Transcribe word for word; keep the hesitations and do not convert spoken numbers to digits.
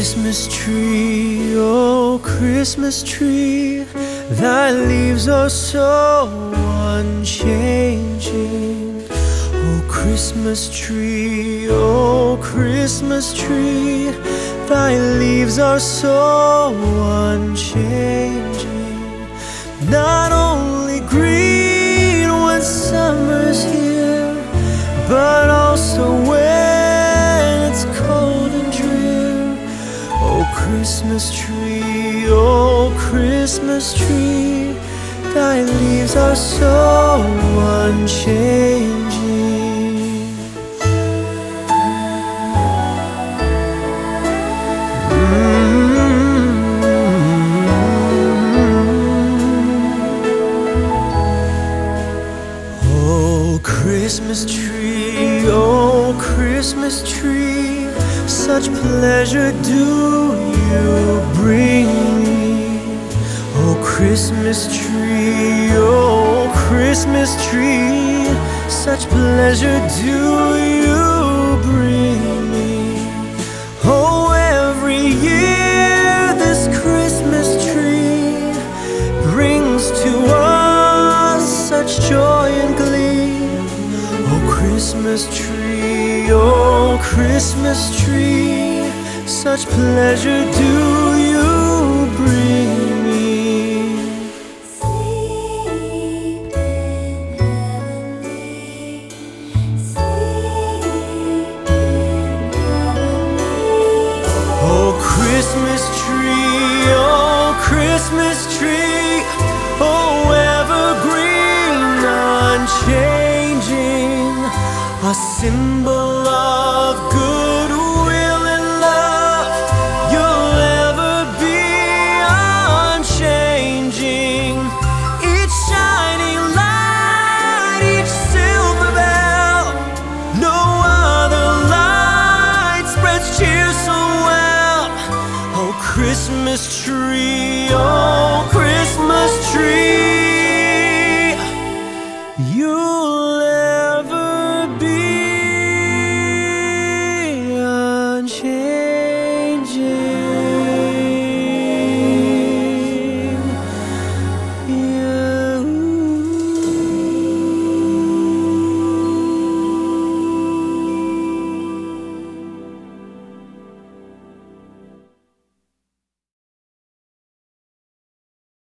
Christmas tree, oh Christmas tree, thy leaves are so unchanging. Oh Christmas tree, oh Christmas tree, thy leaves are so unchanging. Not only green when summer's here, but also when it's cold and drear. Oh Christmas tree, oh Christmas tree, thy leaves are so unchanging. Oh Christmas tree, oh Christmas tree, such pleasure do you bring me. Oh Christmas tree, oh Christmas tree, such pleasure do you bring me. Oh, every year this Christmas tree brings to us such joy and glee. Oh Christmas tree, oh Christmas tree, such pleasure do you bring me. Oh Christmas tree, oh Christmas tree, oh evergreen, unchanging, a symbol of goodwill and love. You'll ever be unchanging. Each shining light, each silver bell, no other light spreads cheer so well. Oh Christmas tree, oh Christmas tree,